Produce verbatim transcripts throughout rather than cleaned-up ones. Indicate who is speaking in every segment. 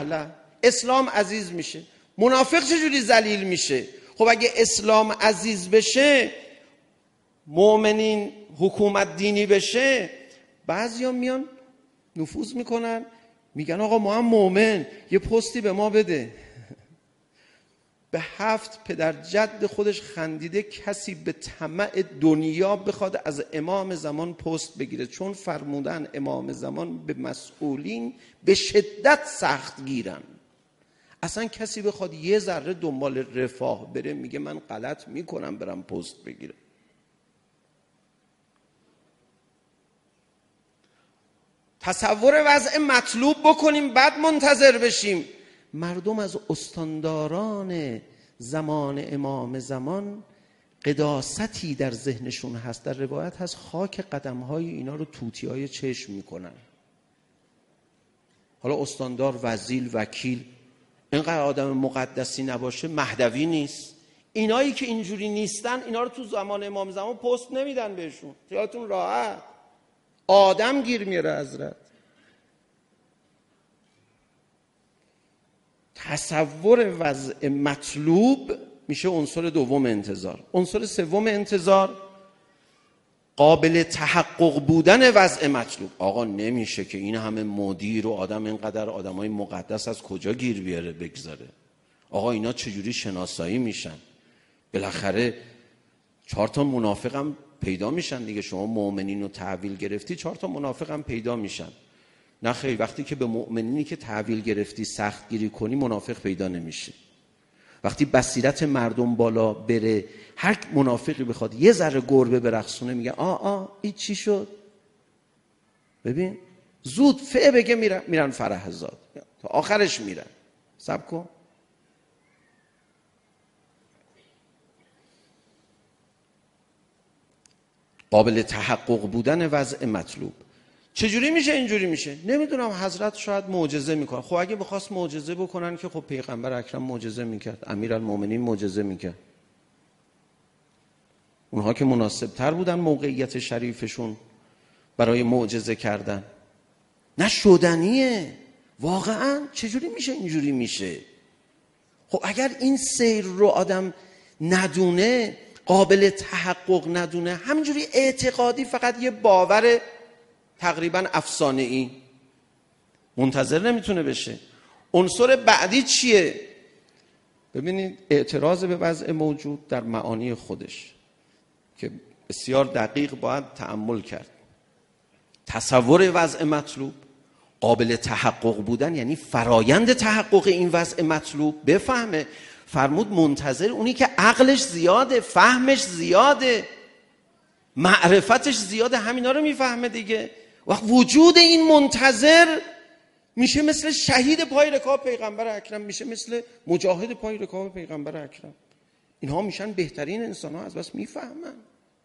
Speaker 1: سهله. اسلام عزیز میشه، منافق چجوری ذلیل میشه؟ خب اگه اسلام عزیز بشه، مؤمنین حکومت دینی بشه، بعضیا میان نفوذ میکنن میگن آقا ما هم مؤمن، یه پستی به ما بده. به هفت پدر جد خودش خندیده کسی به طمع دنیا بخواد از امام زمان پست بگیره، چون فرمودن امام زمان به مسئولین به شدت سخت گیرن. اصلا کسی بخواد یه ذره دنبال رفاه بره میگه من غلط میکنم برم پست بگیرم. تصور وضع مطلوب بکنیم بعد منتظر بشیم. مردم از استانداران زمان امام زمان قداستی در ذهنشون هست. در روایت هست خاک قدمهای اینا رو توتیای چشم میکنن. حالا استاندار، وزیر، وکیل اینقدر آدم مقدسی نباشه مهدوی نیست. اینایی که اینجوری نیستن اینا رو تو زمان امام زمان پست نمیدن بهشون، خیالتون راحت. آدم گیر میاره حضرت. تصور وضع مطلوب میشه عنصر دوم انتظار. عنصر سوم انتظار قابل تحقق بودن وضع مطلوب. آقا نمیشه که این همه مدیر و آدم اینقدر آدمای مقدس از کجا گیر بیاره بگذاره؟ آقا اینا چجوری شناسایی میشن؟ بالاخره چهار تا منافق هم پیدا میشن دیگه. شما مؤمنین رو تحویل گرفتی، چهار تا منافق هم پیدا میشن. نه خیر، وقتی که به مؤمنینی که تحویل گرفتی سخت گیری کنی منافق پیدا نمیشه. وقتی بصیرت مردم بالا بره، هر منافقی بخواد یه ذره گربه برقصونه میگه آ آ این چی شد؟ ببین زود فعه بگه میرن میرن فرح زاد تا آخرش میرن. صبر کن. قابل تحقق بودن وضع مطلوب. چجوری میشه اینجوری میشه؟ نمیدونم. حضرت شاید معجزه میکنه. خب اگه بخواست معجزه بکنن که خب پیغمبر اکرم معجزه میکرد، امیرالمومنین معجزه میکرد. اونها که مناسب تر بودن موقعیت شریفشون برای معجزه کردن. نه شدنیه. واقعا چجوری میشه اینجوری میشه؟ خب اگر این سیر رو آدم ندونه، قابل تحقق ندونه، همینجوری اعتقادی، فقط یه باور تقریبا افسانه ای، منتظر نمیتونه بشه. عنصر بعدی چیه؟ ببینید اعتراض به وضع موجود در معانی خودش که بسیار دقیق باید تأمل کرد. تصور وضع مطلوب، قابل تحقق بودن، یعنی فرایند تحقق این وضع مطلوب. بفهمه. فرمود منتظر اونی که عقلش زیاده، فهمش زیاده، معرفتش زیاده، همینا رو میفهمه دیگه. وقت وجود این منتظر میشه مثل شهید پای رکاب پیغمبر اکرم، میشه مثل مجاهد پای رکاب پیغمبر اکرم. اینها میشن بهترین انسان ها، از بس میفهمن.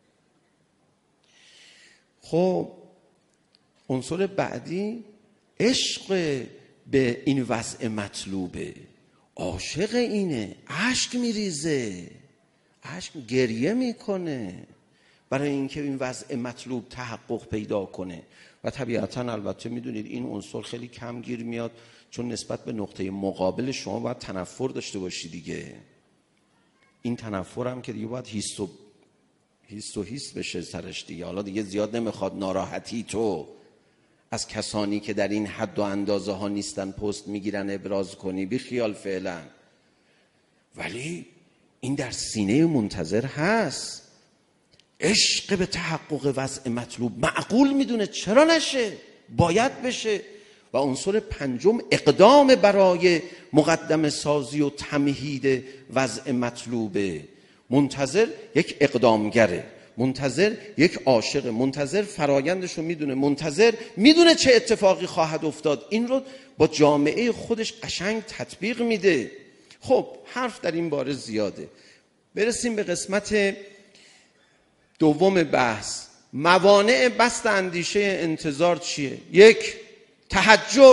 Speaker 1: خب عنصر بعدی عشق به این وضع مطلوبه. عاشق اینه، اشک میریزه، اشک گریه میکنه برای اینکه این وضع مطلوب تحقق پیدا کنه. و طبیعتا البته میدونید این عنصر خیلی کم گیر میاد، چون نسبت به نقطه مقابل شما باید تنفر داشته باشی دیگه. این تنفر هم که دیگه باید هیست و هیست و هیست بشه سرش دیگه. حالا دیگه زیاد نمیخواد ناراحتی تو از کسانی که در این حد و اندازه ها نیستن پست میگیرن ابراز کنی، بی خیال فعلا. ولی این در سینه منتظر هست. عشق به تحقق وضع مطلوب، معقول میدونه چرا نشه، باید بشه. و عنصر پنجم اقدام برای مقدم سازی و تمهید وضع مطلوبه. منتظر یک اقدامگره، منتظر یک عاشق، منتظر فرایندش رو میدونه، منتظر میدونه چه اتفاقی خواهد افتاد، این رو با جامعه خودش قشنگ تطبیق میده. خب حرف در این باره زیاده. برسیم به قسمت دوم بحث. موانع بسط اندیشه انتظار چیه؟ یک، تحجر،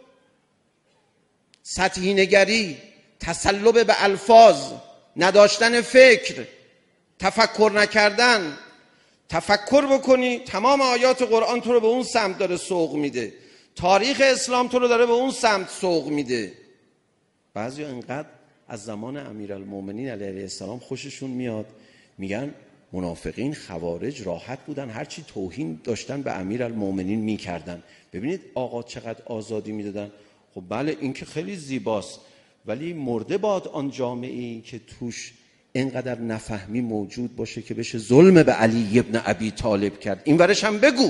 Speaker 1: سطحی نگری، تسلب به الفاظ، نداشتن فکر، تفکر نکردن. تفکر بکنی تمام آیات قرآن تو رو به اون سمت داره سوق میده. تاریخ اسلام تو رو داره به اون سمت سوق میده. بعضی اینقدر از زمان امیرالمومنین علیه السلام خوششون میاد، میگن منافقین خوارج راحت بودن، هرچی توهین داشتن به امیرالمومنین میکردن. ببینید آقا چقدر آزادی میدادن. خب بله این که خیلی زیباست، ولی مرده باد آن جامعه‌ای که توش اینقدر نفهمی موجود باشه که بشه ظلم به علی ابن ابی طالب کرد. این ورش هم بگو،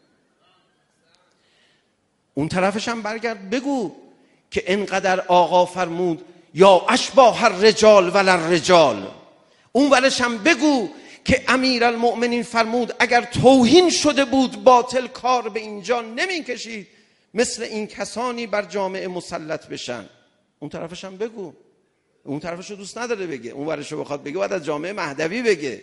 Speaker 1: اون طرفش هم برگرد بگو که اینقدر آقا فرمود یا اشباح الرجال ولا الرجال. اون ورش هم بگو که امیرالمؤمنین فرمود اگر توهین شده بود باطل کار به اینجا نمی کشید مثل این کسانی بر جامعه مسلط بشن. اون طرفش هم بگو. اون طرفش رو دوست نداره بگه، اون ورش رو بخواد بگه باید از جامعه مهدوی بگه.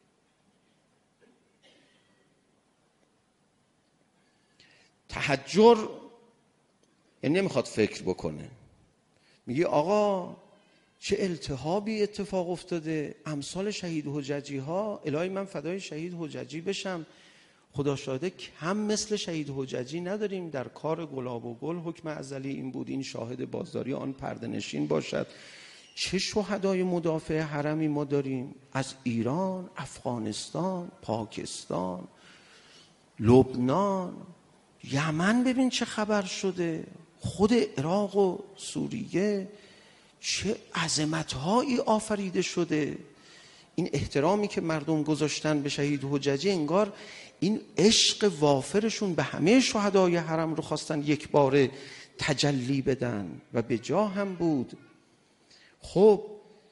Speaker 1: تحجر یعنی نمیخواد فکر بکنه، میگه آقا چه التهابی اتفاق افتاده، امثال شهید حججی ها، الهی من فدای شهید حججی بشم، خدا شاهده کم مثل شهید حججی نداریم. در کار گلاب و گل حکم ازلی این بود این شاهد بازداری آن پرده نشین باشد. چه شهدای مدافع حرمی ما داریم از ایران، افغانستان، پاکستان، لبنان، یمن. ببین چه خبر شده، خود عراق و سوریه چه عظمت‌هایی آفریده شده. این احترامی که مردم گذاشتن به شهید حججی انگار این عشق وافرشون به همه شهدای حرم رو خواستن یک باره تجلی بدن و به جا هم بود. خب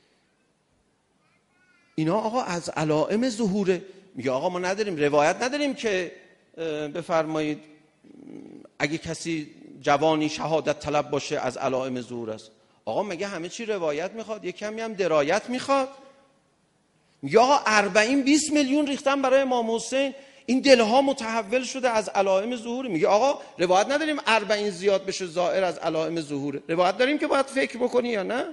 Speaker 1: اینا آقا از علائم ظهور، میگه آقا ما نداریم روایت نداریم که بفرمایید اگه کسی جوانی شهادت طلب باشه از علائم ظهور است. آقا مگه همه چی روایت میخواد؟ یک کمی هم درایت میخواد. میگه آقا اربعین بیست میلیون ریختن برای امام حسین، این دلها متحول شده از علائم ظهور. میگه آقا روایت نداریم اربعین زیاد بشه ظاهر از علائم ظهور، روایت داریم که باید فکر بکنی یا نه؟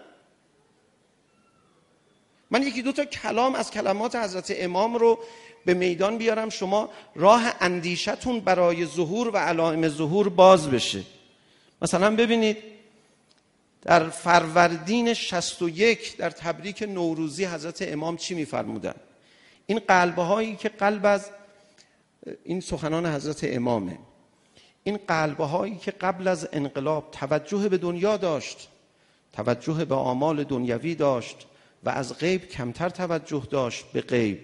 Speaker 1: من یکی دو تا کلام از کلمات حضرت امام رو به میدان بیارم، شما راه اندیشتون برای ظهور و علائم ظهور باز بشه. مثلا ببینید در فروردین شصت و یک در تبریک نوروزی حضرت امام چی می‌فرمودن؟ این قلبه هایی که قلب از این سخنان حضرت امامه، این قلبه هایی که قبل از انقلاب توجه به دنیا داشت، توجه به اعمال دنیوی داشت و از غیب کمتر توجه داشت به غیب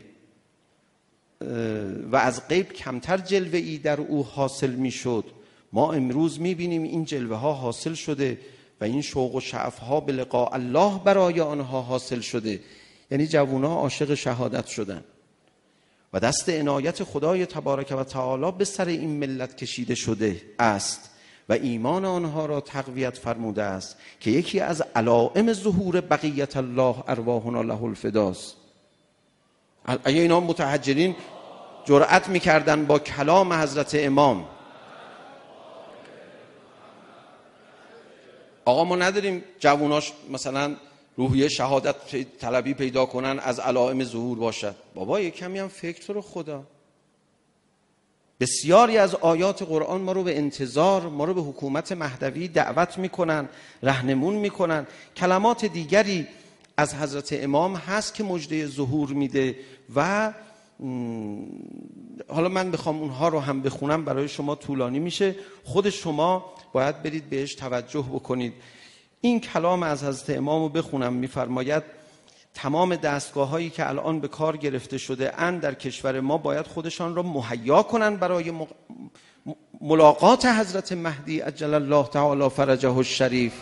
Speaker 1: و از غیب کمتر جلوه‌ای در او حاصل میشد، ما امروز میبینیم این جلوه ها حاصل شده و این شوق و شعف ها به لقاء الله برای آنها حاصل شده. یعنی جوونا عاشق شهادت شدن و دست عنایت خدای تبارک و تعالی به سر این ملت کشیده شده است و ایمان آنها را تقویت فرموده است که یکی از علائم ظهور بقیت الله ارواحنا له الفداست. اگه اینا متحجرین جرأت میکردن با کلام حضرت امام، آقا ما نداریم جووناش مثلا روحیه شهادت طلبی پیدا کنن از علائم ظهور باشد. بابا یک کمی هم فکر تو رو خدا. بسیاری از آیات قرآن ما رو به انتظار، ما رو به حکومت مهدوی دعوت میکنن، راهنمون میکنن. کلمات دیگری از حضرت امام هست که مژده ظهور میده و حالا من بخوام اونها رو هم بخونم برای شما طولانی میشه، خود شما باید برید بهش توجه بکنید. این کلام از حضرت امام رو بخونم. میفرماید تمام دستگاه هایی که الان به کار گرفته شده اند در کشور ما باید خودشان را مهیا کنن برای ملاقات حضرت مهدی عجل الله تعالی فرجه الشریف.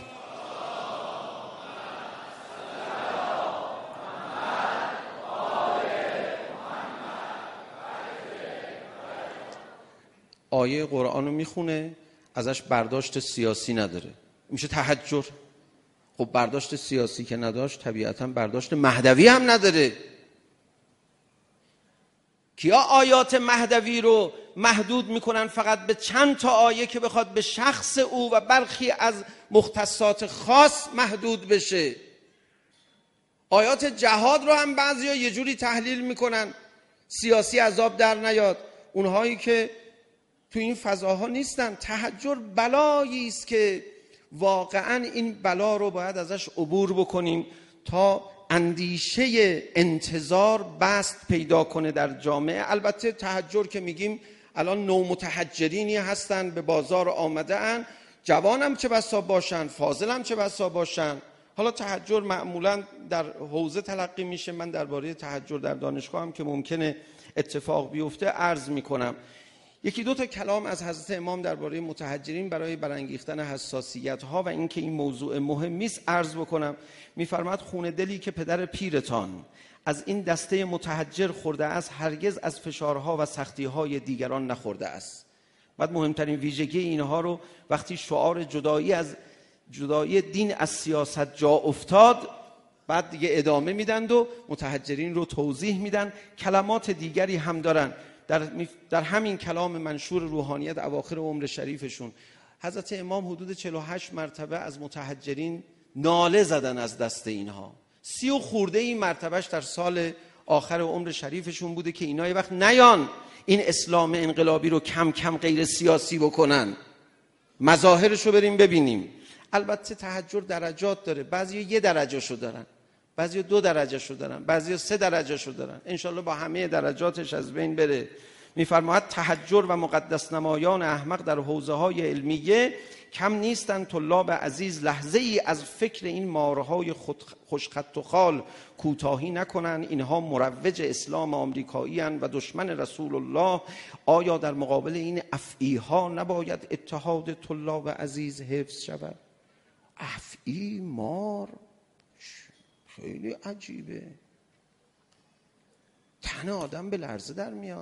Speaker 1: آیه قرآن رو میخونه، ازش برداشت سیاسی نداره، میشه تحجر. خب برداشت سیاسی که نداشت طبیعتاً برداشت مهدوی هم نداره. کیا آیات مهدوی رو محدود میکنن فقط به چند تا آیه که بخواد به شخص او و برخی از مختصات خاص محدود بشه؟ آیات جهاد رو هم بعضیا یه جوری تحلیل میکنن سیاسی عذاب در نیاد. اونهایی که تو این فضاها نیستن. تحجر بلایی است که واقعا این بلا رو باید ازش عبور بکنیم تا اندیشه انتظار بست پیدا کنه در جامعه. البته تحجر که میگیم الان نو متحجرینی هستن به بازار آمده ان، جوانم چه بسا باشن، فاضلم چه بسا باشن. حالا تحجر معمولا در حوزه تلقی میشه. من درباره تحجر در دانشگاه هم که ممکنه اتفاق بیفته عرض میکنم. یکی دو تا کلام از حضرت امام درباره متحجرین برای برانگیختن حساسیت ها و اینکه این موضوع مهمی است عرض بکنم. میفرماد خون دلی که پدر پیرتان از این دسته متحجر خورده است هرگز از فشارها و سختی‌های دیگران نخورده است. بعد مهمترین ویژگی اینها رو وقتی شعار جدایی از جدایی دین از سیاست جا افتاد، بعد دیگه ادامه میدند و متحجرین رو توضیح میدن. کلمات دیگری هم دارن در, در همین کلام منشور روحانیت اواخر عمر شریفشون. حضرت امام حدود چهل و هشت مرتبه از متحجرین ناله زدن از دست اینها. سی و خورده این مرتبهش در سال آخر عمر شریفشون بوده که اینا یه وقت نیان این اسلام انقلابی رو کم کم غیر سیاسی بکنن. مظاهرش رو بریم ببینیم. البته تحجر درجات داره. بعضی یه درجه شو دارن، بعضی دو درجه شو دارن، بعضی سه درجه شو دارن. انشالله با همه درجاتش از بین بره. میفرماید تحجر و مقدس نمایان احمق در حوزه های علمیه کم نیستن. طلاب عزیز لحظه ای از فکر این مارهای خوشخط و خال کوتاهی نکنن. اینها مروج اسلام آمریکایی هستند و دشمن رسول الله. آیا در مقابل این افعی ها نباید اتحاد طلاب عزیز حفظ شود؟ افعی مار خیلی عجیبه، تن آدم به لرزه در میاد.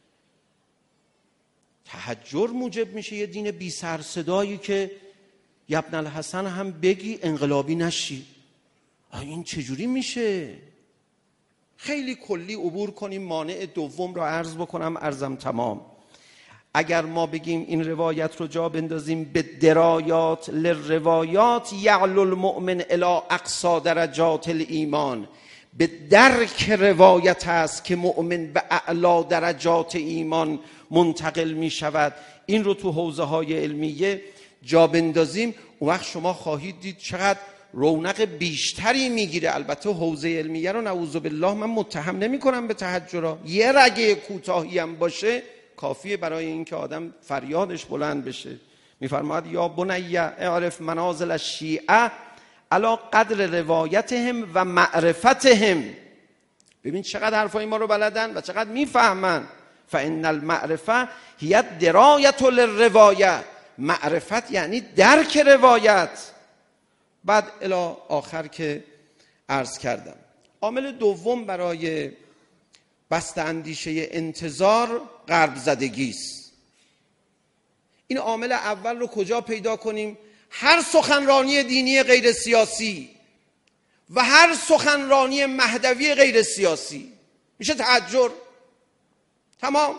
Speaker 1: تحجر موجب میشه یه دین بی سر صدایی که ابن الحسن هم بگی انقلابی نشی. این چجوری میشه؟ خیلی کلی عبور کنیم. مانع دوم رو عرض بکنم، عرضم تمام. اگر ما بگیم این روایت رو جا بندازیم به درایات للروایات یعلو المؤمن الی اقصا درجات الایمان، به درک روایت است که مؤمن به اعلا درجات ایمان منتقل می شود. این رو تو حوزه های علمیه جا بندازیم، اون وقت شما خواهید دید چقدر رونق بیشتری میگیره. البته حوزه علمیه رو نعوذ بالله من متهم نمی کنم به تحجر. یه رگه کوتاهی هم باشه کافیه برای اینکه آدم فریادش بلند بشه. میفرماید یا بنی اعرف منازل الشیعه علی قدر روایتهم و معرفتهم. ببین چقدر حرفای ما رو بلدن و چقدر میفهمن. فان المعرفه هی درایت للروایه. معرفت یعنی درک روایت. بعد الی آخر که عرض کردم. عامل دوم برای بسته اندیشه انتظار غرب زدگی است. این عامل اول رو کجا پیدا کنیم؟ هر سخنرانی دینی غیر سیاسی و هر سخنرانی مهدوی غیر سیاسی میشه تحجر. تمام.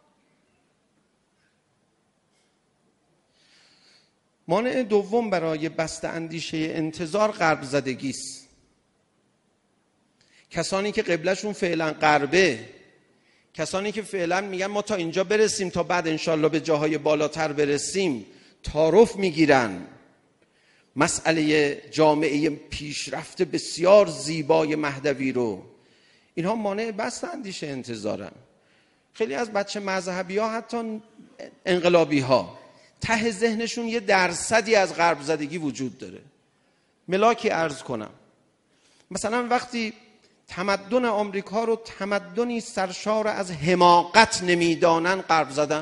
Speaker 1: مانع دوم برای بسته اندیشه انتظار غرب زدگی است. کسانی که قبلشون فعلا غربه، کسانی که فعلا میگن ما تا اینجا برسیم تا بعد انشالله به جاهای بالاتر برسیم، تعارف میگیرن. مسئله جامعه پیشرفته بسیار زیبای مهدوی رو، اینها مانع بسته اندیشه انتظارن. خیلی از بچه مذهبی ها حتی انقلابی ها ته ذهنشون یه درصدی از غرب زدگی وجود داره. ملاکی عرض کنم، مثلا وقتی تمدن آمریکا رو تمدنی سرشار از حماقت نمیدانن غرب زدن.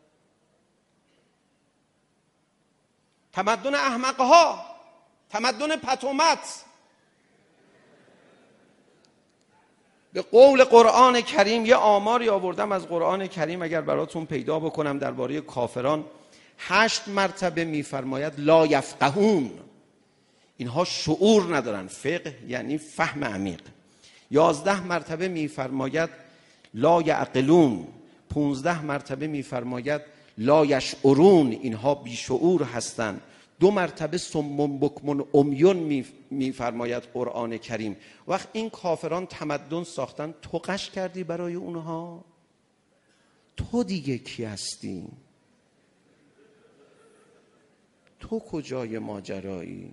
Speaker 1: تمدن احمقها، تمدن پتومت. به قول قرآن کریم، یه آماری آوردم از قرآن کریم اگر براتون پیدا بکنم درباره کافران. هشت مرتبه میفرماید لا یفقهون، اینها شعور ندارن. فقه یعنی فهم عمیق. یازده مرتبه میفرماید لا یعقلون. پونزده مرتبه میفرماید لا یشعرون، اینها بیشعور هستند. دو مرتبه سمون بکمون امیون میفرماید قرآن کریم. وقت این کافران تمدن ساختن، تو قش کردی برای اونها؟ تو دیگه کی هستی؟ تو کجای ماجرایی؟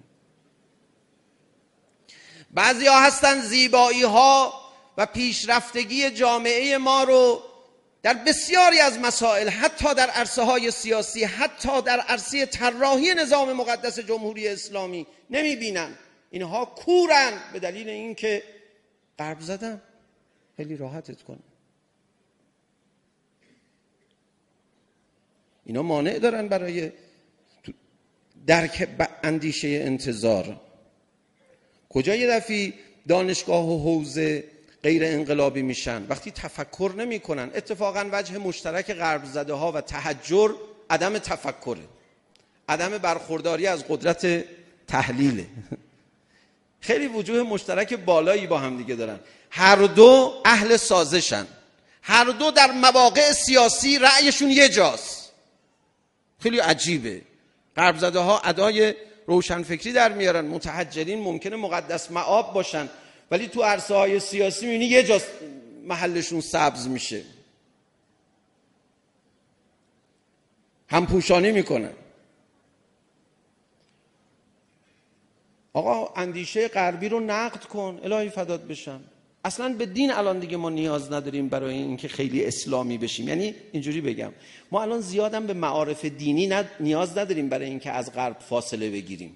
Speaker 1: بعضی ها هستن زیبایی ها و پیشرفتگی جامعه ما رو در بسیاری از مسائل، حتی در عرصه های سیاسی، حتی در عرصه طراحی نظام مقدس جمهوری اسلامی نمی بینن. اینها کورن به دلیل اینکه غرب زدن. خیلی راحتت کنه. اینا مانع دارن برای درک اندیشه انتظار. کجا یه دفعی دانشگاه و حوزه غیر انقلابی میشن؟ وقتی تفکر نمی کنن. اتفاقا وجه مشترک غرب زده ها و تحجر عدم تفکره، عدم برخورداری از قدرت تحلیله. خیلی وجوه مشترک بالایی با هم دیگه دارن. هر دو اهل سازشن، هر دو در مواقع سیاسی رأیشون یه جاست. خیلی عجیبه. غرب زده ها ادای روشنفکری در میارن، متحجرین ممکنه مقدس مآب باشن ولی تو عرصه های سیاسی میبینی یه جاست محلشون سبز میشه، همپوشانی میکنن. آقا اندیشه غربی رو نقد کن، الهی فدات بشم. اصلا به دین الان دیگه ما نیاز نداریم برای اینکه خیلی اسلامی بشیم. یعنی اینجوری بگم، ما الان زیادم به معارف دینی ند... نیاز نداریم برای اینکه از غرب فاصله بگیریم.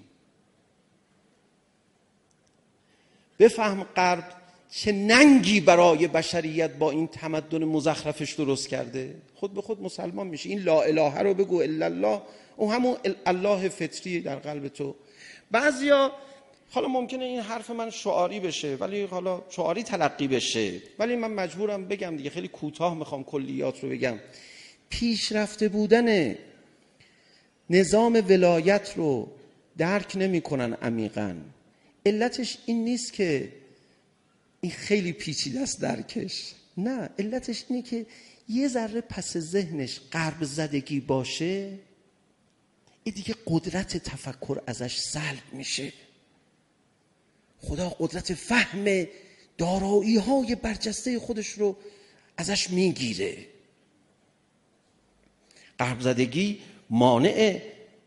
Speaker 1: بفهم غرب چه ننگی برای بشریت با این تمدن مزخرفش درست کرده. خود به خود مسلمان میشه. این لا اله رو بگو الا الله، اون همون الله فطری در قلب تو. بعضیا حالا ممکنه این حرف من شعاری بشه، ولی حالا شعاری تلقی بشه، ولی من مجبورم بگم دیگه، خیلی کوتاه میخوام کلیات رو بگم. پیشرفته بودن نظام ولایت رو درک نمی‌کنن عمیقاً. علتش این نیست که این خیلی پیچیده است درکش، نه، علتش اینه که یه ذره پس ذهنش غرب زدگی باشه، این دیگه قدرت تفکر ازش سلب میشه. خدا قدرت فهم دارایی های برجسته خودش رو ازش میگیره. غرب زدگی مانع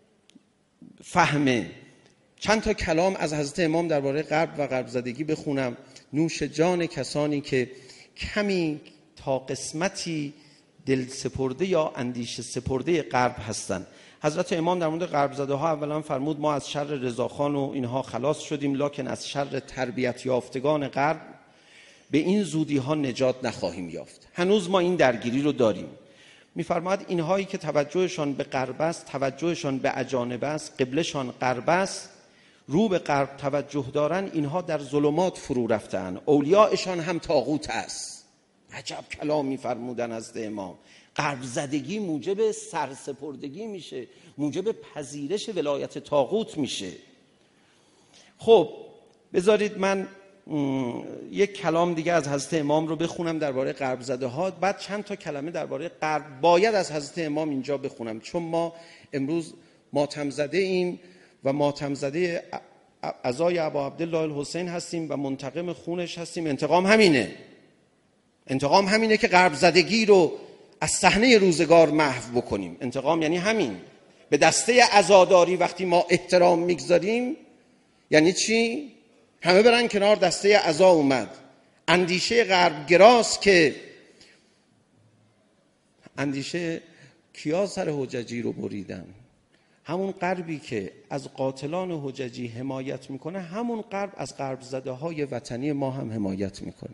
Speaker 1: فهمه. چند تا کلام از حضرت امام درباره غرب و غرب زدگی بخونم. نوش جان کسانی که کمی تا قسمتی دل سپرده یا اندیشه سپرده غرب هستند. حضرت امام در مورد غرب زده ها اولا فرمود ما از شر رضاخان و اینها خلاص شدیم، لکن از شر تربیت یافتگان غرب به این زودی ها نجات نخواهیم یافت. هنوز ما این درگیری رو داریم. میفرماید اینهایی که توجهشان به غرب است، توجهشان به اجانب است، قبلشان غرب است، رو به غرب توجه دارن، اینها در ظلمات فرو رفتن، اولیاءشان هم طاغوت است. عجب کلام میفرمودن از امام. غرب زدگی موجب سرسپردگی میشه، موجب پذیرش ولایت طاغوت میشه. خب بذارید من یک کلام دیگه از حضرت امام رو بخونم درباره غرب زده ها، بعد چند تا کلمه درباره غرب باید از حضرت امام اینجا بخونم، چون ما امروز ماتم زده ایم و ماتم زده عزای ابا عبدالله الحسین هستیم و منتقم خونش هستیم. انتقام همینه، انتقام همینه که غرب زدگی رو از صحنه روزگار محو بکنیم. انتقام یعنی همین. به دسته عزاداری وقتی ما احترام میگذاریم یعنی چی؟ همه برن کنار، دسته عزا اومد. اندیشه غرب گراست که اندیشه کیا سر حججی رو بریدن؟ همون غربی که از قاتلان حججی حمایت میکنه، همون غرب از غرب زده های وطنی ما هم حمایت میکنه.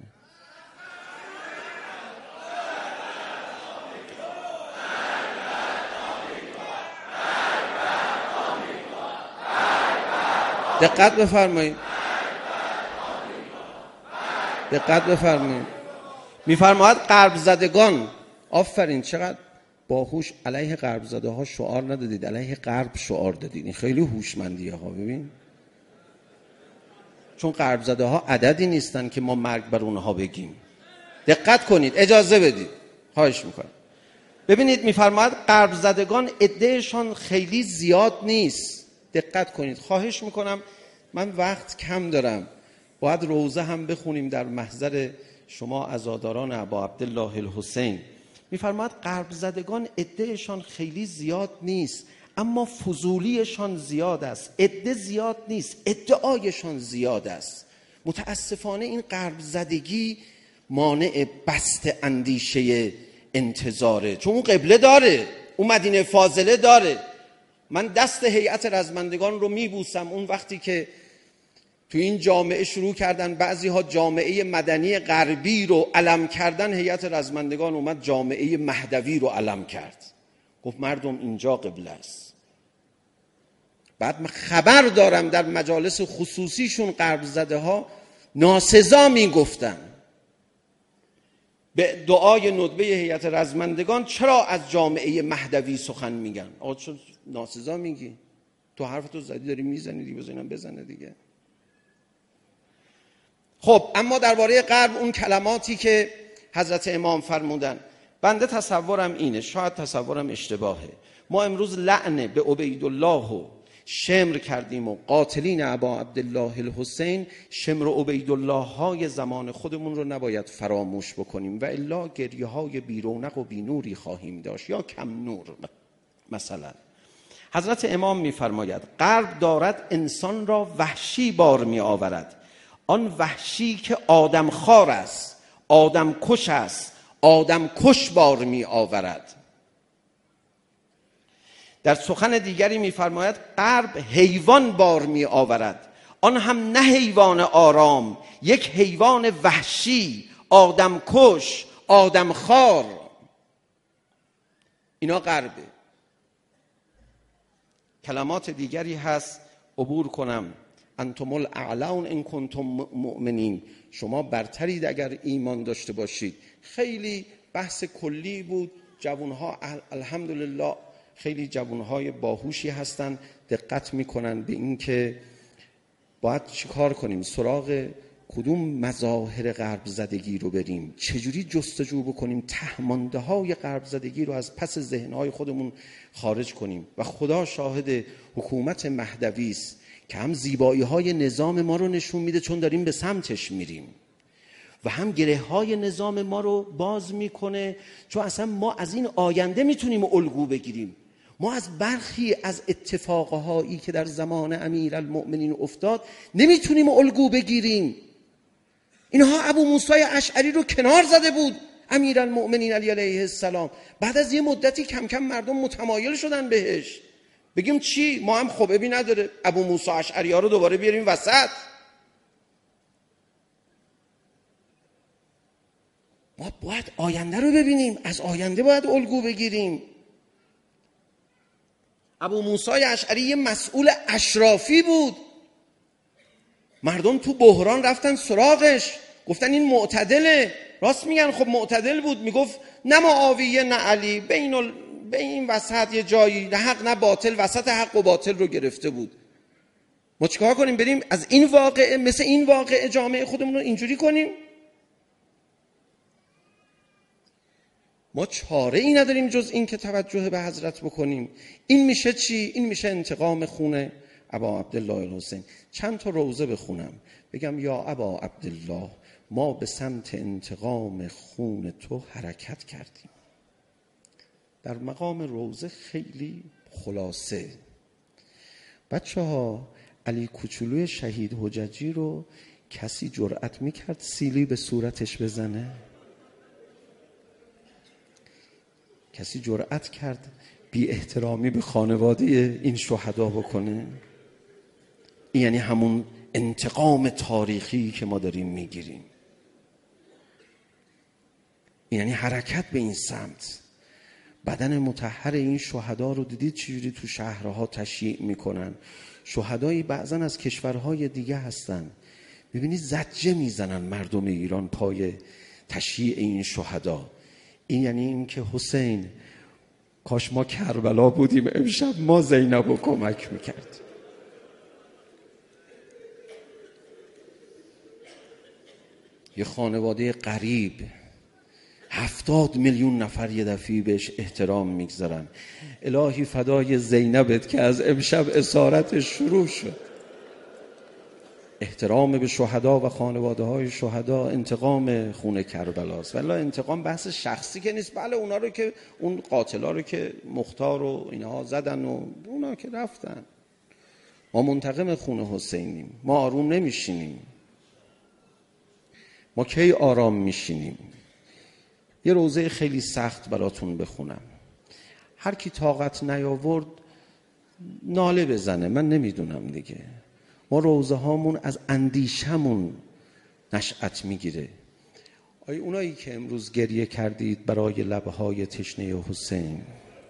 Speaker 1: دقت بفرمایید، دقت بفرمایید. میفرماید غرب زدگان، آفرین چقدر باهوش، علیه غرب زده ها شعار ندادید، علیه غرب شعار دادید. این خیلی هوشمندیه ها. ببین، چون غرب زده ها عددی نیستن که ما مرگ بر اونها بگیم. دقت کنید، اجازه بدید، خواهش میکنم. ببینید میفرماید غرب زدگان عدهشان خیلی زیاد نیست. دقت کنید، خواهش میکنم، من وقت کم دارم، باید روزه هم بخونیم در محضر شما عزاداران ابا عبدالله الحسین. میفرماید غرب زدگان عدهشان خیلی زیاد نیست، اما فضولیشان زیاد است. عده زیاد نیست، ادعایشان زیاد است. متاسفانه این غرب زدگی مانع بسط اندیشه انتظاره، چون اون قبله داره، اون مدینه فاضله داره. من دست هیئت رزمندگان رو میبوسم اون وقتی که تو این جامعه شروع کردن بعضی ها جامعه مدنی غربی رو علم کردن، هیئت رزمندگان اومد جامعه مهدوی رو علم کرد، گفت مردم اینجا قبله است. بعد من خبر دارم در مجالس خصوصیشون غرب زده ها ناسزا میگفتن به دعای ندبه هیئت رزمندگان چرا از جامعه مهدوی سخن میگن؟ آقا چرا ناسزا میگی؟ تو حرفتو زدی داری میزنی دیگه، بذار اینم بزنه دیگه. خب اما درباره غرب اون کلماتی که حضرت امام فرمودن، بنده تصورم اینه، شاید تصورم اشتباهه، ما امروز لعن به عبیدالله و شمر کردیم و قاتلین ابا عبدالله الحسین، شمر و عبیدالله های زمان خودمون رو نباید فراموش بکنیم و الا گریه های بیرونق و بینوری خواهیم داشت یا کم نور. مثلا حضرت امام میفرماید غرب دارد انسان را وحشی بار می آورد، آن وحشی که آدم خار است، آدم کش است، آدم کش بار می آورد. در سخن دیگری میفرماید غرب حیوان بار می آورد، آن هم نه حیوان آرام، یک حیوان وحشی، آدم کش، آدم خار. اینا غربه. کلمات دیگری هست عبور کنم، انتم الاعلون ان کنتم مؤمنین، شما برترید اگر ایمان داشته باشید. خیلی بحث کلی بود. جوانها الحمدلله خیلی جوانهای باهوشی هستن، دقت میکنن به این که باید چیکار کنیم، سراغ کدوم مظاهر غرب زدگی رو بریم، چجوری جستجو بکنیم تهمانده های غرب زدگی رو از پس ذهنهای خودمون خارج کنیم. و خدا شاهد حکومت مهدوی است که هم زیبایی های نظام ما رو نشون میده چون داریم به سمتش میریم، و هم گره های نظام ما رو باز میکنه چون اصلا ما از این آینده میتونیم الگو بگیریم. ما از برخی از اتفاقهایی که در زمان امیرالمؤمنین افتاد نمیتونیم الگو بگیریم. اینها ابو موسی اشعری رو کنار زده بود امیرالمؤمنین علی علیه السلام، بعد از یه مدتی کم کم مردم متمایل شدن بهش. بگیم چی؟ ما هم خب ابی نداره ابو موسی اشعری ها رو دوباره بیاریم وسط. ما باید آینده رو ببینیم، از آینده باید الگو بگیریم. ابو موسی اشعری یه مسئول اشرافی بود، مردم تو بحران رفتن سراغش، گفتن این معتدله. راست میگن، خب معتدل بود، میگفت نه معاویه نه علی، بین ال... به این وسط یه جایی، نه حق نه باطل، وسط حق و باطل رو گرفته بود. ما چیکار کنیم؟ بریم از این واقعه مثل این واقعه جامعه خودمون رو اینجوری کنیم؟ ما چاره ای نداریم جز این که توجه به حضرت بکنیم. این میشه چی؟ این میشه انتقام خون ابا عبدالله الحسین. چند تا روزه بخونم بگم یا ابا عبدالله ما به سمت انتقام خون تو حرکت کردیم. در مقام روزه خیلی خلاصه. بچه ها علی کوچولوی شهید حججی رو کسی جرأت میکرد سیلی به صورتش بزنه؟ کسی جرأت کرد بی احترامی به خانواده این شهدا بکنه؟ این یعنی همون انتقام تاریخی که ما داریم میگیریم. این یعنی حرکت به این سمت. بدن مطهر این شهدا رو دیدید چجوری تو شهرها تشییع میکنن؟ شهدایی بعضا از کشورهای دیگه هستن، ببینید زجه میزنن مردم ایران پای تشییع این شهدا. این یعنی این که حسین کاش ما کربلا بودیم امشب ما زینب رو کمک میکرد. یه خانواده غریب، هفتاد میلیون نفر یه دفعه بهش احترام میگذارن. الهی فدای زینبت که از امشب اسارتش شروع شد. احترام به شهدا و خانواده های شهدا انتقام خون کربلاست. ولی انتقام بحث شخصی که نیست. بله اونا رو که اون قاتلا رو که مختار و اینها زدن و اونا که رفتن، ما منتقم خون حسینیم، ما آروم نمیشینیم. ما کی آرام میشینیم؟ یه روزه خیلی سخت براتون بخونم. هر کی طاقت نیاورد ناله بزنه، من نمیدونم دیگه. ما روزه هامون از اندیشمون نشأت میگیره. آیا اونایی که امروز گریه کردید برای لبهای تشنه حسین،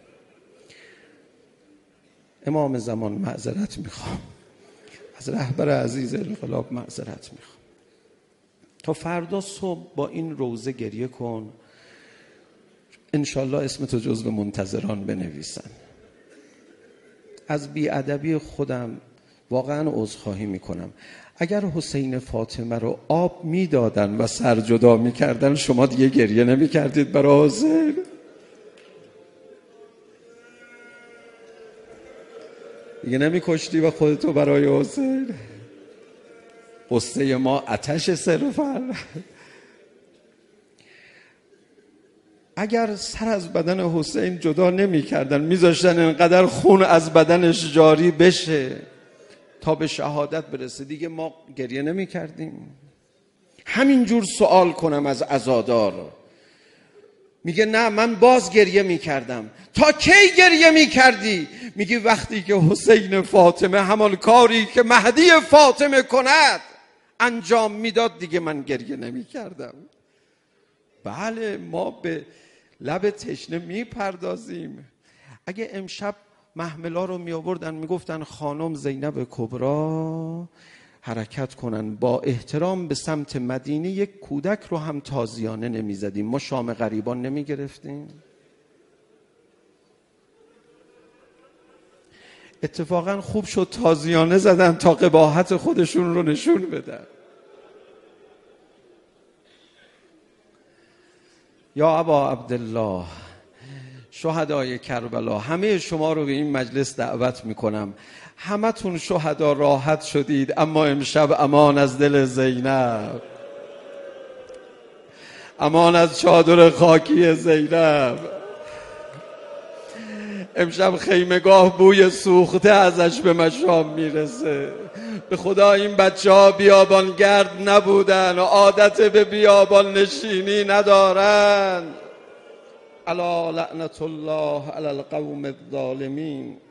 Speaker 1: امام زمان معذرت میخوام، از رهبر عزیز انقلاب معذرت میخوام. تا فردا صبح با این روزه گریه کن، انشالله اسمتو جزو منتظران بنویسن. از بیادبی خودم واقعا عذرخواهی میکنم. اگر حسین فاطمه رو آب میدادن و سر جدا میکردن، شما دیگه گریه نمیکردید برای حسین؟ دیگه نمیکشتی و خودتو برای حسین؟ قصه ما آتش صرفا. اگر سر از بدن حسین جدا نمی کردن، می ذاشتن اینقدر خون از بدنش جاری بشه تا به شهادت برسه، دیگه ما گریه نمی کردیم؟ همینجور سوال کنم از عزادار، میگه نه من باز گریه می کردم. تا کی گریه می کردی؟ میگه وقتی که حسین فاطمه همان کاری که مهدی فاطمه کند انجام میداد، دیگه من گریه نمی کردم. بله ما به لب تشنه میپردازیم. اگه امشب محملا رو می آوردن میگفتن خانم زینب کبرا حرکت کنن، با احترام به سمت مدینه یک کودک رو هم تازیانه نمیزدیم، ما شام غریبان نمیگرفتیم؟ اتفاقا خوب شد تازیانه زدن تا قباحت خودشون رو نشون بدن. یا ابا عبدالله، شهدای کربلا، همه شما رو به این مجلس دعوت میکنم. همه تون شهدا راحت شدید، اما امشب امان از دل زینب، امان از چادر خاکی زینب. امشب خیمگاه بوی سوخته ازش به مشام میرسه. به خدا این بچه ها بیابانگرد نبودن و عادت به بیابان نشینی ندارن. الا لعنت الله علی القوم الظالمین.